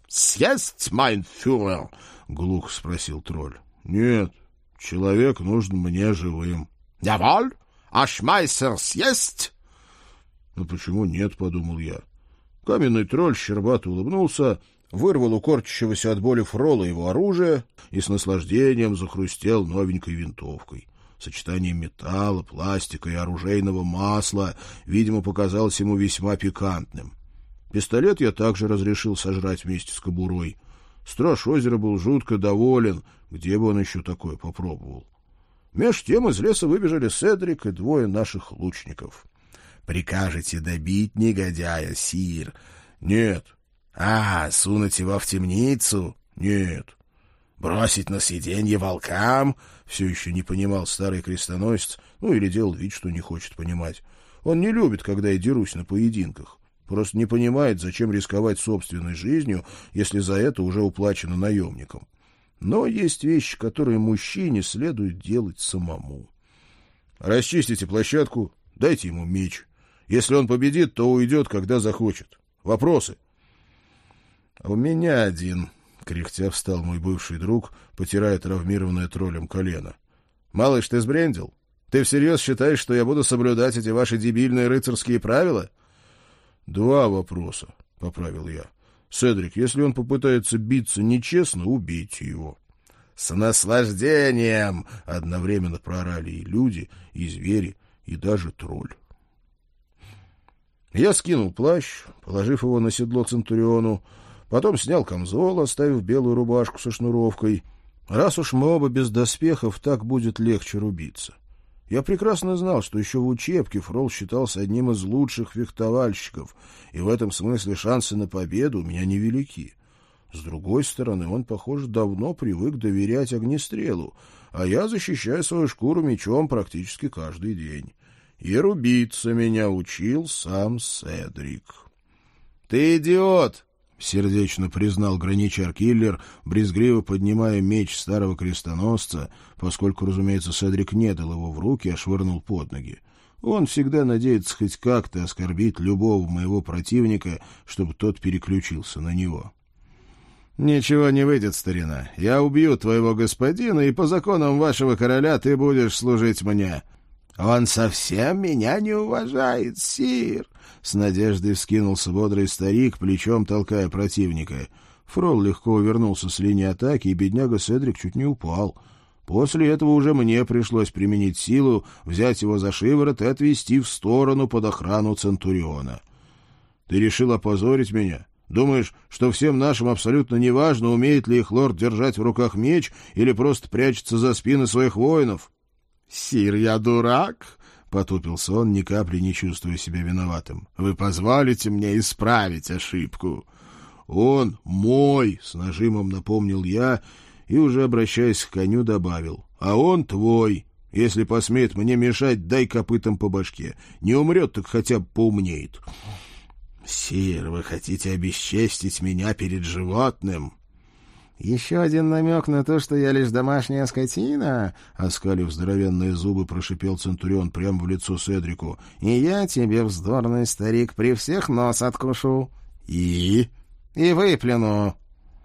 съесть, майн фюрер? — глухо спросил тролль. — Нет, человек нужен мне живым. — Яволь? А шмайсер съесть? — Ну почему нет, — подумал я. Каменный тролль щербато улыбнулся, вырвал у корчащегося от боли Фрола его оружие и с наслаждением захрустел новенькой винтовкой. Сочетание металла, пластика и оружейного масла, видимо, показалось ему весьма пикантным. Пистолет я также разрешил сожрать вместе с кобурой. Страж озера был жутко доволен, где бы он еще такое попробовал. Меж тем из леса выбежали Седрик и двое наших лучников. — Прикажете добить негодяя, сир? — Нет. — сунуть его в темницу? — Нет. — Бросить на съеденье волкам? — все еще не понимал старый крестоносец, или делал вид, что не хочет понимать. Он не любит, когда я дерусь на поединках. Просто не понимает, зачем рисковать собственной жизнью, если за это уже уплачено наемникам. Но есть вещи, которые мужчине следует делать самому. Расчистите площадку, дайте ему меч. Если он победит, то уйдет, когда захочет. Вопросы? — У меня один, — кряхтя встал мой бывший друг, потирая травмированное троллем колено. — Малыш, ты сбрендил? Ты всерьез считаешь, что я буду соблюдать эти ваши дебильные рыцарские правила? — 2 вопроса, — поправил я. — Седрик, если он попытается биться нечестно, убейте его. — С наслаждением! — одновременно проорали и люди, и звери, и даже тролль. Я скинул плащ, положив его на седло Центуриону, потом снял камзол, оставив белую рубашку со шнуровкой. Раз уж мы оба без доспехов, так будет легче рубиться. Я прекрасно знал, что еще в учебке Фрол считался одним из лучших фехтовальщиков, и в этом смысле шансы на победу у меня невелики. С другой стороны, он, похоже, давно привык доверять огнестрелу, а я защищаю свою шкуру мечом практически каждый день. И рубиться меня учил сам Седрик. — Ты идиот! — сердечно признал граничар-киллер, брезгливо поднимая меч старого крестоносца, поскольку, разумеется, Седрик не дал его в руки, а швырнул под ноги. Он всегда надеется хоть как-то оскорбить любого моего противника, чтобы тот переключился на него. — Ничего не выйдет, старина. Я убью твоего господина, и по законам вашего короля ты будешь служить мне. — Он совсем меня не уважает, сир! — с надеждой вскинулся бодрый старик, плечом толкая противника. Фрол легко увернулся с линии атаки, и бедняга Седрик чуть не упал. После этого уже мне пришлось применить силу, взять его за шиворот и отвести в сторону под охрану Центуриона. — Ты решил опозорить меня? Думаешь, что всем нашим абсолютно неважно, умеет ли их лорд держать в руках меч или просто прячется за спины своих воинов? — Сир, я дурак, — потупился он, ни капли не чувствуя себя виноватым. — Вы позволите мне исправить ошибку? — Он мой, — с нажимом напомнил я и, уже обращаясь к коню, добавил. — А он твой. Если посмеет мне мешать, дай копытом по башке. Не умрет, так хотя бы поумнеет. — Сир, вы хотите обесчестить меня перед животным? — Еще один намек на то, что я лишь домашняя скотина, — оскалив здоровенные зубы, прошипел Центурион прямо в лицо Седрику. — И я тебе, вздорный старик, при всех нос откушу. — И выплюну.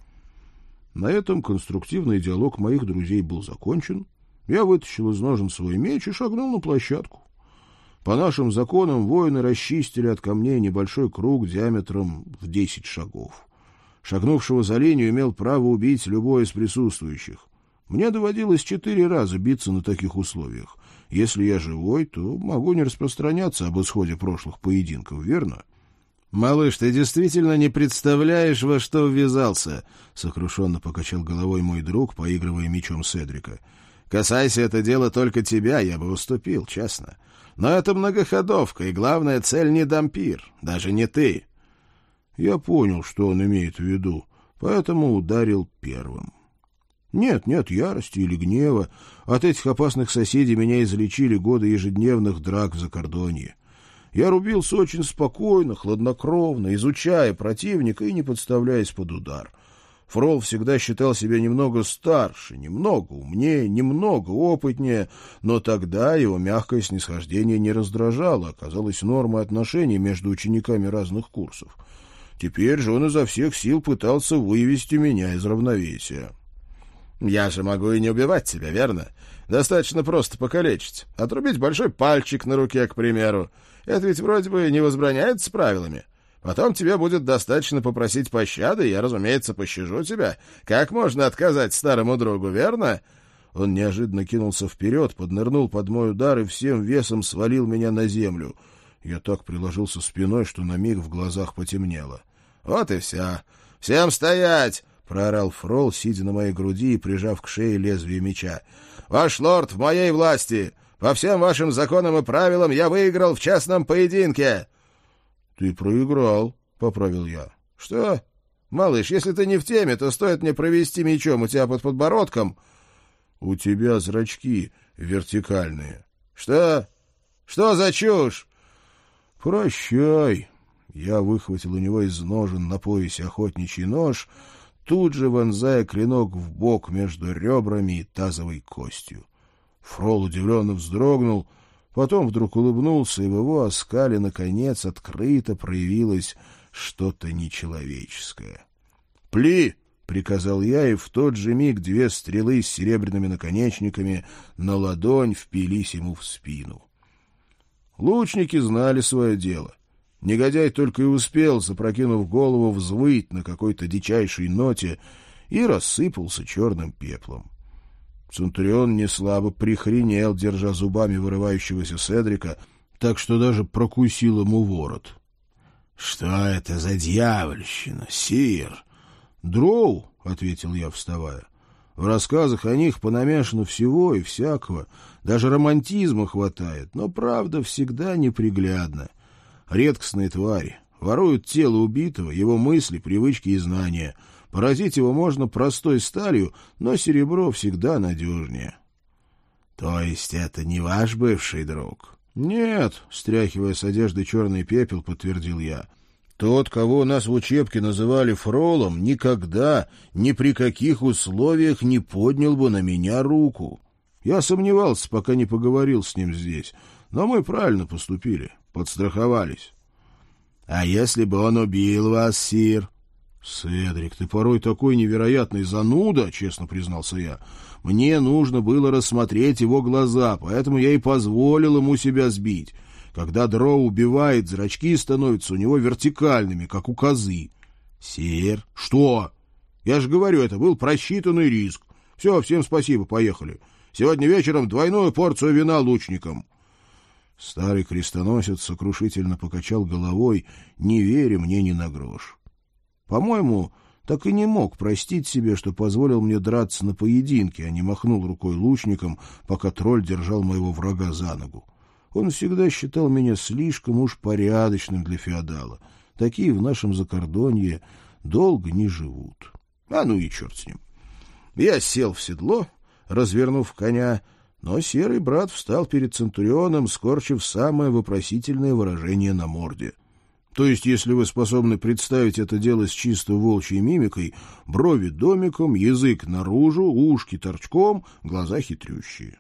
На этом конструктивный диалог моих друзей был закончен. Я вытащил из ножен свой меч и шагнул на площадку. По нашим законам воины расчистили от камней небольшой круг диаметром в 10 шагов. Шагнувшего за линию имел право убить любой из присутствующих. Мне доводилось 4 раза биться на таких условиях. Если я живой, то могу не распространяться об исходе прошлых поединков, верно? — Малыш, ты действительно не представляешь, во что ввязался, — сокрушенно покачал головой мой друг, поигрывая мечом Седрика. — Касайся это дело только тебя, я бы уступил, честно. Но это многоходовка, и главная цель не Дампир, даже не ты. Я понял, что он имеет в виду, поэтому ударил первым. Нет ярости или гнева. От этих опасных соседей меня излечили годы ежедневных драк в Закордонье. Я рубился очень спокойно, хладнокровно, изучая противника и не подставляясь под удар. Фрол всегда считал себя немного старше, немного умнее, немного опытнее, но тогда его мягкое снисхождение не раздражало, оказалось нормой отношений между учениками разных курсов. Теперь же он изо всех сил пытался вывести меня из равновесия. «Я же могу и не убивать тебя, верно? Достаточно просто покалечить. Отрубить большой пальчик на руке, к примеру. Это ведь вроде бы не возбраняется правилами. Потом тебе будет достаточно попросить пощады, и я, разумеется, пощажу тебя. Как можно отказать старому другу, верно?» Он неожиданно кинулся вперед, поднырнул под мой удар и всем весом свалил меня на землю. Я так приложился спиной, что на миг в глазах потемнело. «Вот и все. Всем стоять!» — проорал Фрол, сидя на моей груди и прижав к шее лезвие меча. «Ваш лорд в моей власти! По всем вашим законам и правилам я выиграл в частном поединке!» «Ты проиграл», — поправил я. «Что? Малыш, если ты не в теме, то стоит мне провести мечом у тебя под подбородком...» «У тебя зрачки вертикальные». «Что? Что за чушь?» «Прощай». Я выхватил у него из ножен на поясе охотничий нож, тут же вонзая клинок в бок между ребрами и тазовой костью. Фрол удивленно вздрогнул, потом вдруг улыбнулся, и в его оскале, наконец, открыто проявилось что-то нечеловеческое. «Пли!» — приказал я, и в тот же миг две стрелы с серебряными наконечниками на ладонь впились ему в спину. Лучники знали свое дело. Негодяй только и успел, запрокинув голову, взвыть на какой-то дичайшей ноте и рассыпался черным пеплом. Центурион неслабо прихренел, держа зубами вырывающегося Седрика, так что даже прокусил ему ворот. — Что это за дьявольщина, сир? — Дроу, — ответил я, вставая. В рассказах о них понамешано всего и всякого, даже романтизма хватает, но правда всегда неприглядна. Редкостные твари, воруют тело убитого, его мысли, привычки и знания. Поразить его можно простой сталью, но серебро всегда надежнее. — То есть это не ваш бывший друг? — Нет, — стряхивая с одежды черный пепел, подтвердил я. Тот, кого у нас в учебке называли Фролом, никогда, ни при каких условиях не поднял бы на меня руку. Я сомневался, пока не поговорил с ним здесь, но мы правильно поступили, подстраховались. — А если бы он убил вас, сир? — Седрик, ты порой такой невероятный зануда, — честно признался я. Мне нужно было рассмотреть его глаза, поэтому я и позволил ему себя сбить. Когда Дроу убивает, зрачки становятся у него вертикальными, как у козы. — Сир? — Что? Я же говорю, это был просчитанный риск. Все, всем спасибо, поехали. Сегодня вечером двойную порцию вина лучникам. Старый крестоносец сокрушительно покачал головой, не веря мне ни на грош. По-моему, так и не мог простить себе, что позволил мне драться на поединке, а не махнул рукой лучником, пока тролль держал моего врага за ногу. Он всегда считал меня слишком уж порядочным для феодала. Такие в нашем Закордонье долго не живут. А ну и черт с ним. Я сел в седло, развернув коня, но серый брат встал перед Центурионом, скорчив самое вопросительное выражение на морде. То есть, если вы способны представить это дело с чисто волчьей мимикой, брови домиком, язык наружу, ушки торчком, глаза хитрющие.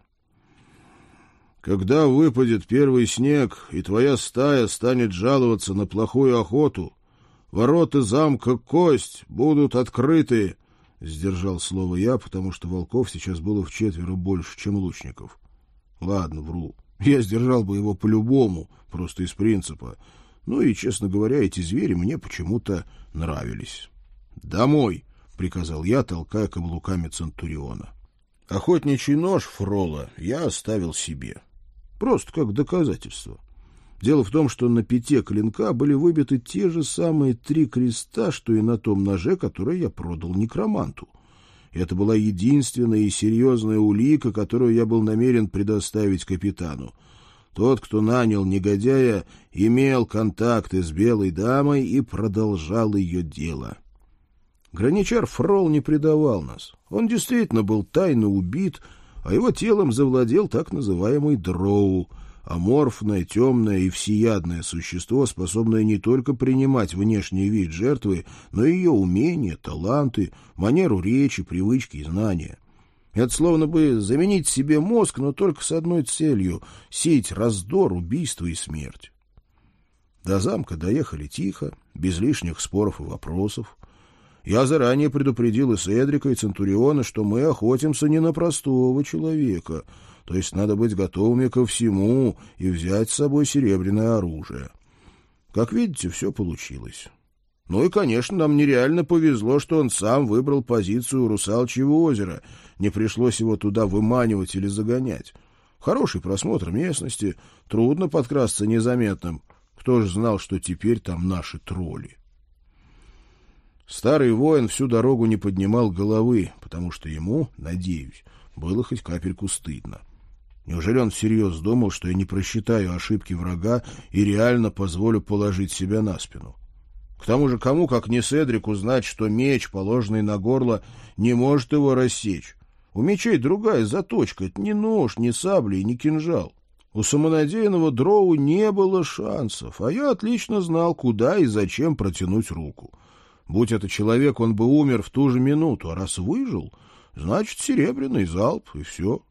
Когда выпадет первый снег, и твоя стая станет жаловаться на плохую охоту, ворота замка Кость будут открыты, — сдержал слово я, потому что волков сейчас было вчетверо больше, чем лучников. Ладно, вру. Я сдержал бы его по-любому, просто из принципа. Ну и, честно говоря, эти звери мне почему-то нравились. «Домой!» — приказал я, толкая каблуками Центуриона. Охотничий нож Фрола я оставил себе. Просто как доказательство. Дело в том, что на пяте клинка были выбиты те же самые 3 креста, что и на том ноже, который я продал некроманту. Это была единственная и серьезная улика, которую я был намерен предоставить капитану. Тот, кто нанял негодяя, имел контакты с белой дамой и продолжал ее дело. Граничар Фрол не предавал нас. Он действительно был тайно убит, а его телом завладел так называемый Дроу, аморфное, темное и всеядное существо, способное не только принимать внешний вид жертвы, но и ее умения, таланты, манеру речи, привычки и знания. Это словно бы заменить себе мозг, но только с одной целью — сеять раздор, убийство и смерть. До замка доехали тихо, без лишних споров и вопросов. Я заранее предупредил и Седрика, и Центуриона, что мы охотимся не на простого человека, то есть надо быть готовыми ко всему и взять с собой серебряное оружие. Как видите, все получилось. Ну и, конечно, нам нереально повезло, что он сам выбрал позицию у Русалчьего озера, не пришлось его туда выманивать или загонять. Хороший просмотр местности, трудно подкрасться незаметным. Кто ж знал, что теперь там наши тролли? Старый воин всю дорогу не поднимал головы, потому что ему, надеюсь, было хоть капельку стыдно. Неужели он всерьез думал, что я не просчитаю ошибки врага и реально позволю положить себя на спину? К тому же кому, как не Седрику, знать, что меч, положенный на горло, не может его рассечь? У мечей другая заточка, это не нож, не сабли и не кинжал. У самонадеянного дроу не было шансов, а я отлично знал, куда и зачем протянуть руку. Будь это человек, он бы умер в ту же минуту, а раз выжил, значит, серебряный залп, и все.